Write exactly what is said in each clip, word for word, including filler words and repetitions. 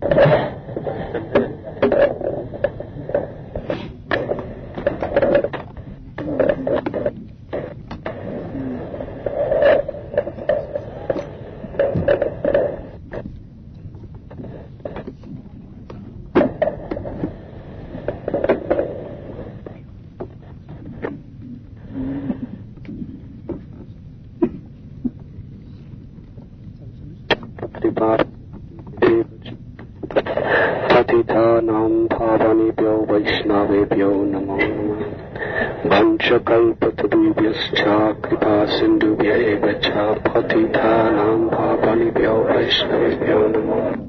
Patitanam Pavanebhyo Vaishnavebhyo Namo Namah Vanchakalpatarubhyascha Kripa Sindhubhya eva cha Patitanam Pavanebhyo Vaishnavebhyo Namo.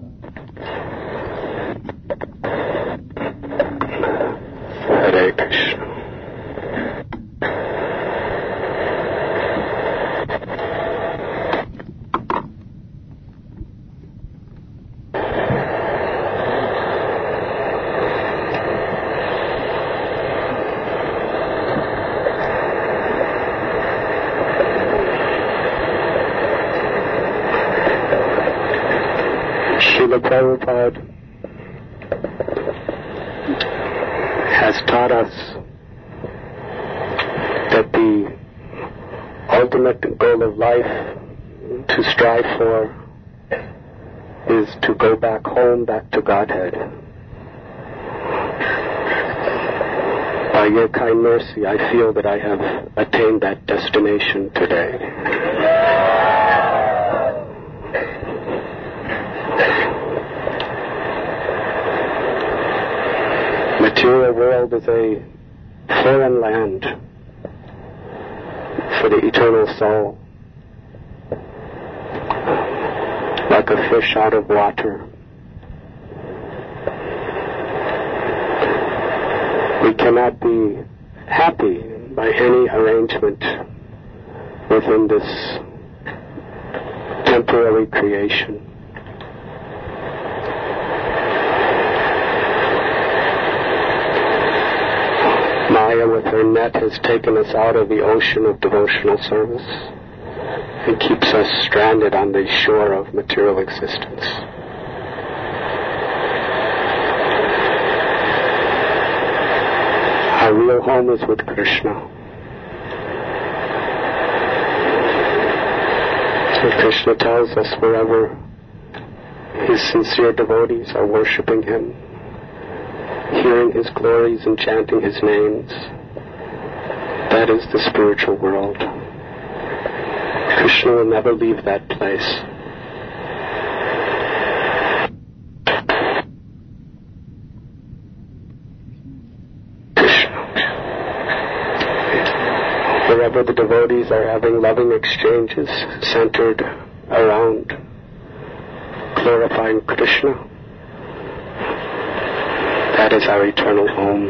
Hare Krishna. Srila Prabhupada has taught us that the ultimate goal of life to strive for is to go back home, back to Godhead. By your kind mercy, I feel that I have attained that destination today. Material world is a foreign land for the eternal soul, like a fish out of water. We cannot be happy by any arrangement within this temporary creation. Maya with her net has taken us out of the ocean of devotional service and keeps us stranded on the shore of material existence. Our real home is with Krishna. And Krishna tells us wherever his sincere devotees are worshipping him, hearing his glories and chanting his names, that is the spiritual world. Krishna will never leave that place. Krishna. Wherever the devotees are having loving exchanges centered around glorifying Krishna, that is our eternal home.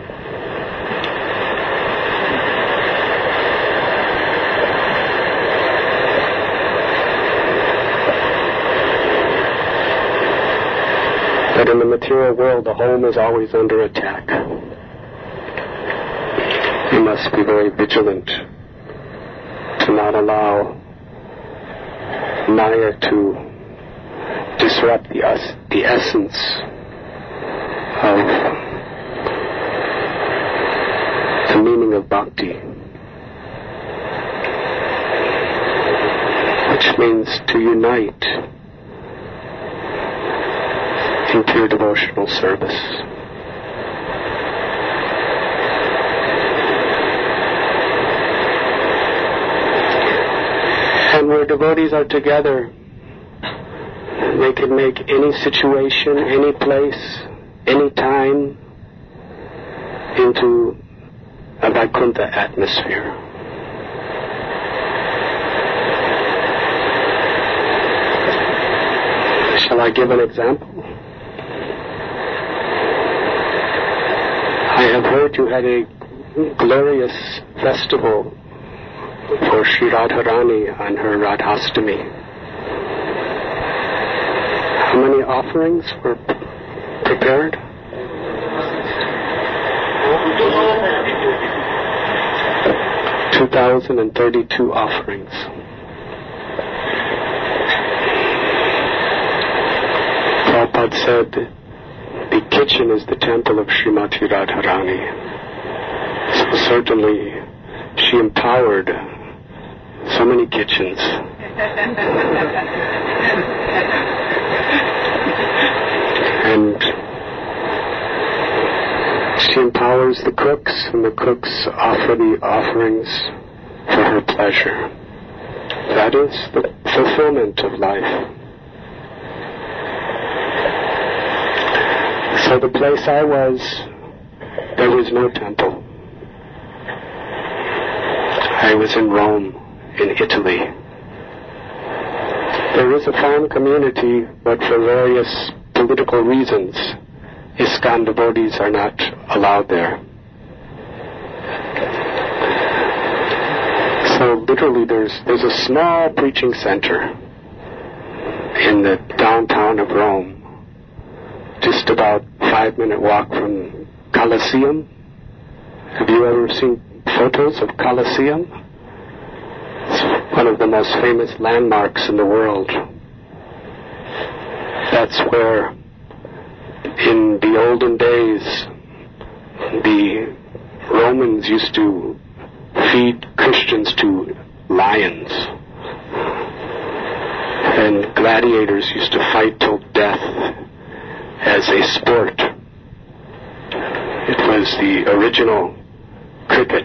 But in the material world, the home is always under attack. We must be very vigilant to not allow Maya to disrupt the, us- the essence of the meaning of bhakti, which means to unite in pure devotional service. And where devotees are together, they can make any situation, any place, any time into a Vaikuntha atmosphere. Shall I give an example? I have heard you had a glorious festival for Sri Radharani on her Radhastami. How many offerings were prepared? two thousand thirty-two offerings. Prabhupada said, the kitchen is the temple of Srimati Radharani. So certainly she empowered so many kitchens. And she empowers the cooks, and the cooks offer the offerings for her pleasure. That is the fulfillment of life. So the place I was, there was no temple. I was in Rome, in Italy. There is a farm community, but for various political reasons, ISKCON devotees are not allowed there. So literally there's there's a small preaching center in the downtown of Rome, just about five minute walk from Colosseum. Have you ever seen photos of Colosseum? It's one of the most famous landmarks in the world. That's where in the olden days the Romans used to feed Christians to lions, and gladiators used to fight till death as a sport. It was the original cricket.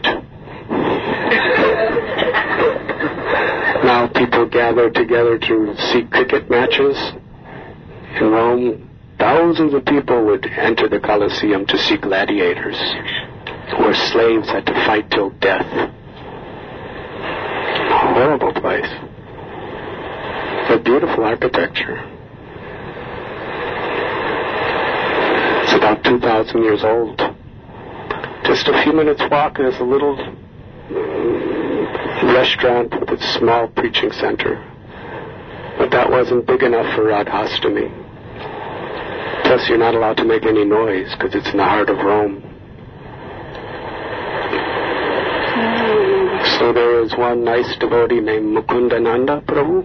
Now people gather together to see cricket matches. In Rome, thousands of people would enter the Colosseum to see gladiators, where slaves had to fight till death. A horrible place. But beautiful architecture. It's about two thousand years old. Just a few minutes walk, there's a little restaurant with a small preaching center. But that wasn't big enough for Radhastami. Plus, you're not allowed to make any noise because it's in the heart of Rome. So there was one nice devotee named Mukundananda Prabhu.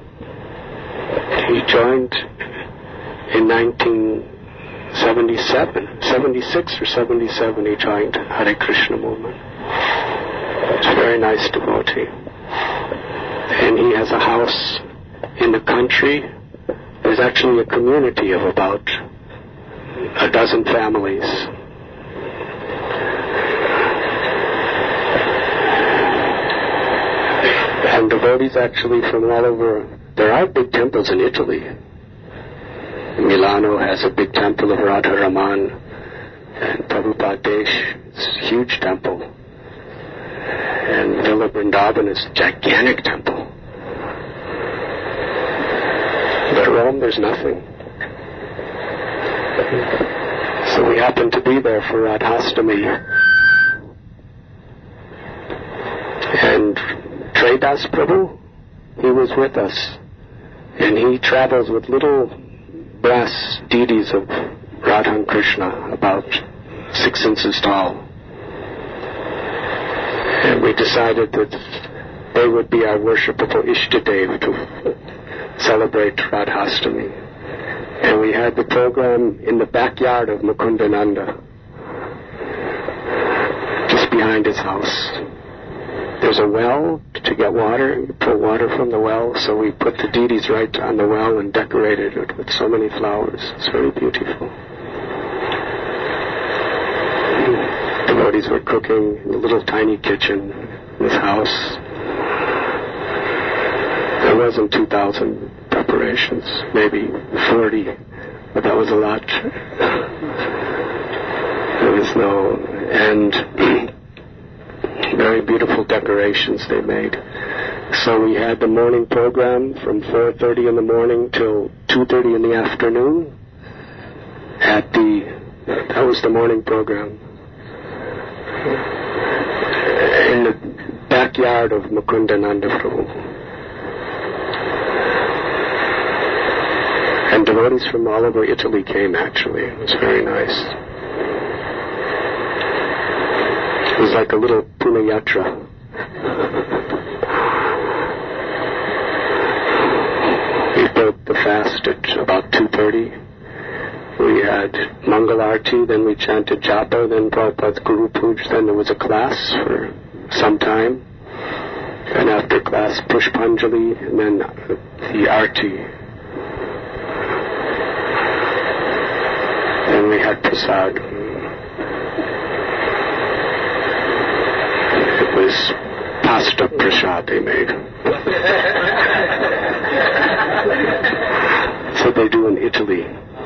He joined in nineteen seventy-seven, seventy-six or seventy-seven. He joined Hare Krishna movement. It's a very nice devotee, and he has a house in the country. There's actually a community of about a dozen families. And devotees actually from all over. There are big temples in Italy. Milano has a big temple of Radha Raman, and Prabhupada Desh, it's a huge temple. And Villa Vrindavan is a gigantic temple. But Rome, there's nothing. So we happened to be there for Radhastami. And Tredas Prabhu, he was with us. And he travels with little brass deities of Radha and Krishna, about six inches tall. And we decided that they would be our worshipable Ishtadev to celebrate Radhastami. And we had the program in the backyard of Mukundananda, just behind his house. There's a well to get water. You pull water from the well, so we put the deities right on the well and decorated it with so many flowers. It's very beautiful. Devotees were cooking in a little tiny kitchen in his house. There wasn't two thousand preparations, maybe forty, but that was a lot. There was no, and very beautiful decorations they made. So we had the morning program from four thirty in the morning till two thirty in the afternoon at the, that was the morning program, in the backyard of Mukundananda Prabhu. And devotees from all over Italy came, actually. It was very nice. It was like a little Punayatra. We broke the fast at about two thirty, we had Mangal Arati, then we chanted Japa, then Prabhupada's Guru Puj, then there was a class for some time, and after class Pushpanjali, and then the Arti. Then we had Prasad. It was pasta prasad they made. So they do in Italy.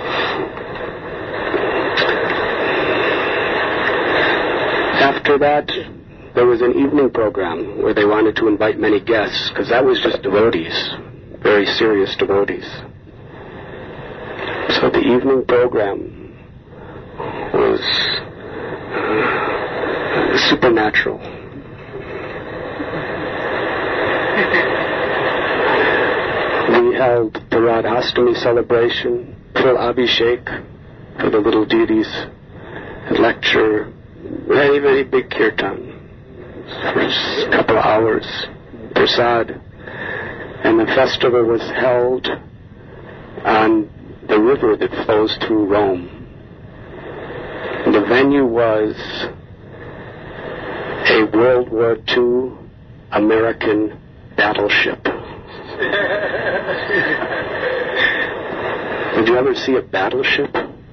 After that, there was an evening program where they wanted to invite many guests, because that was just devotees, very serious devotees. So the evening program was uh, supernatural. We held the Radhastami celebration, full Abhishek for the little deities, a lecture, very, very big kirtan for a couple of hours, prasad, and the festival was held on the river that flows through Rome. And the venue was a World War Two American battleship. Did you ever see a battleship?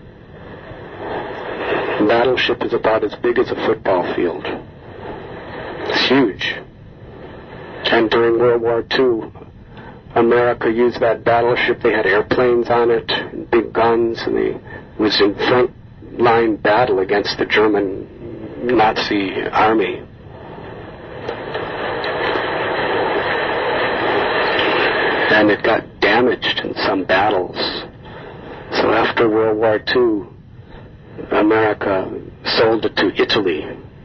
A battleship is about as big as a football field. It's huge. And during World War Two, America used that battleship. They had airplanes on it, and big guns, and they it was in front line battle against the German Nazi army. And it got damaged in some battles. So after World War Two, America sold it to Italy.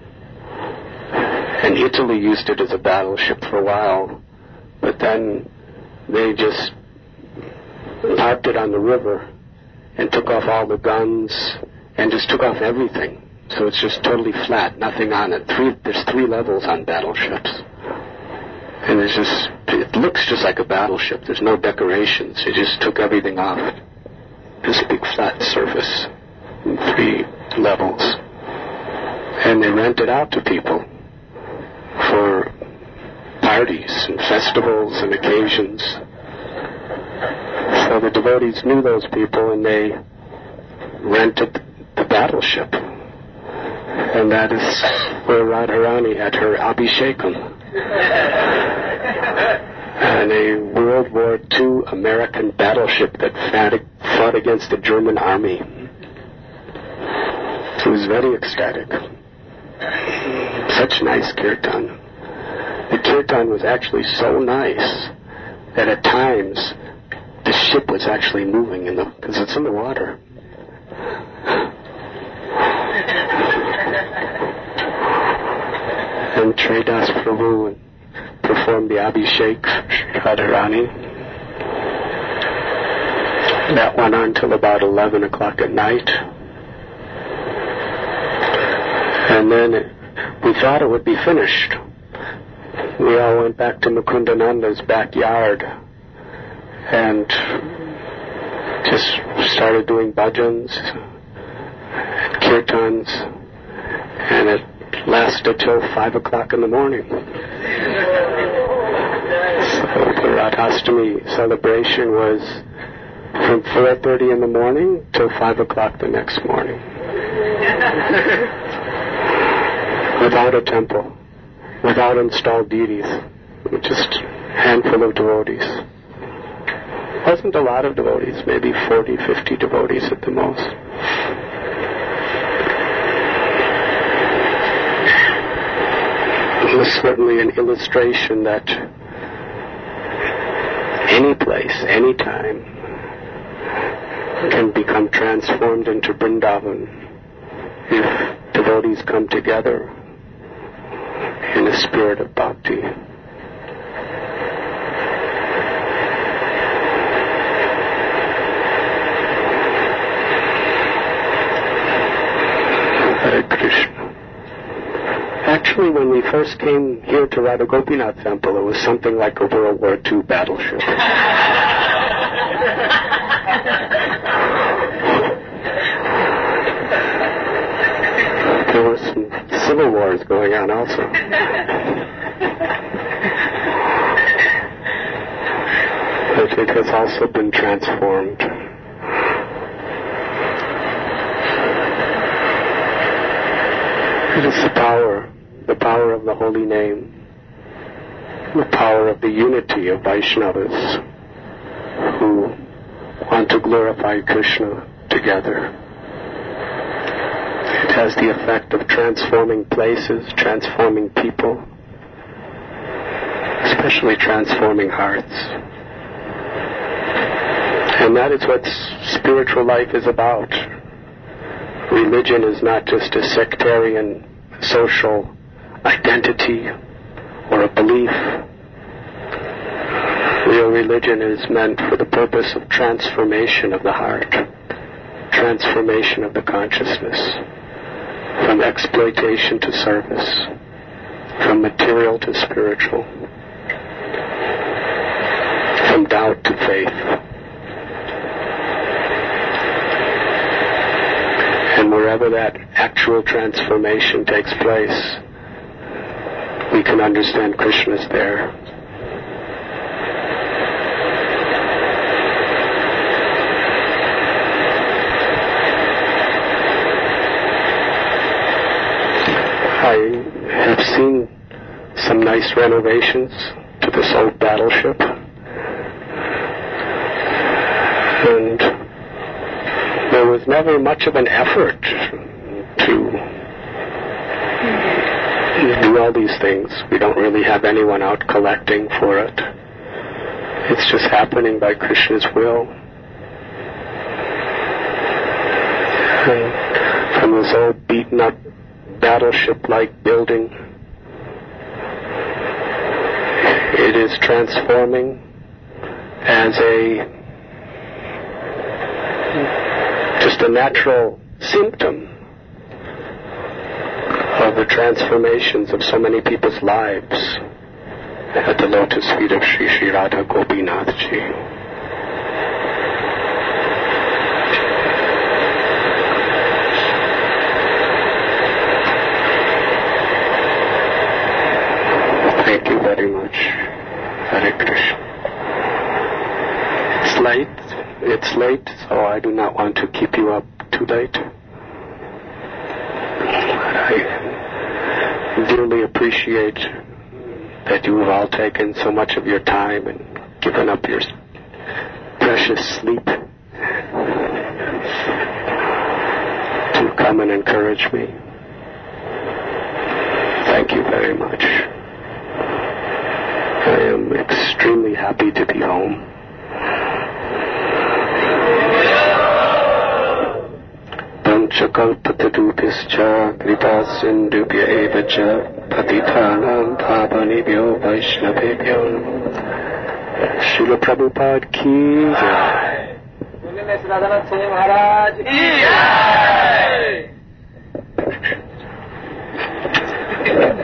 And Italy used it as a battleship for a while, but then they just parked it on the river and took off all the guns and just took off everything. So it's just totally flat, nothing on it. Three, there's three levels on battleships. And it's just, it looks just like a battleship. There's no decorations. It just took everything off. This big flat surface in three levels. And they rent it out to people for parties and festivals and occasions. So the devotees knew those people and they rented the battleship. And that is where Radharani had her Abhishekam. And a World War Two American battleship that fought against the German army. It was very ecstatic. Such nice kirtan. The kirtan was actually so nice that at times the ship was actually moving in the because it's in the water. And Tridas Prabhu performed the Abhishek Radharani. That went on till about eleven o'clock at night. And then it, we thought it would be finished. We all went back to Mukundananda's backyard and just started doing bhajans and kirtans, and it lasted till five o'clock in the morning. So the Radhastami celebration was from four thirty in the morning till five o'clock the next morning. Without a temple, without installed deities, just a handful of devotees. Wasn't a lot of devotees, maybe forty, fifty devotees at the most. It was certainly an illustration that any place, any time, can become transformed into Vrindavan if devotees come together in a spirit of bhakti. Hare Krishna. Actually, when we first came here to Radha Gopinath Temple, it was something like a World War Two battleship. civil war is going on also. But it has also been transformed. It is the power, the power of the holy name, the power of the unity of Vaishnavas who want to glorify Krishna together. It has the effect of transforming places, transforming people, especially transforming hearts. And that is what spiritual life is about. Religion is not just a sectarian social identity or a belief. Real religion is meant for the purpose of transformation of the heart, transformation of the consciousness, from exploitation to service, from material to spiritual, from doubt to faith. And wherever that actual transformation takes place, we can understand Krishna's there. I have seen some nice renovations to this old battleship. And there was never much of an effort to do all these things. We don't really have anyone out collecting for it. It's just happening by Krishna's will. And from this old beaten up battleship-like building, it is transforming as a just a natural symptom of the transformations of so many people's lives at the lotus feet of Sri Sri Radha Gopinath Ji. Thank you very much. Hare Krishna. It's late. It's late, so I do not want to keep you up too late. But I dearly appreciate that you have all taken so much of your time and given up your precious sleep to come and encourage me. Thank you very much. I am extremely happy to be home. Panchakalpatarubhyascha kripasindubhya eva cha patitanam pavanebhyo vaishnavebhyo. Srila Prabhupada ki jai. Radhanath Maharaj ki jai.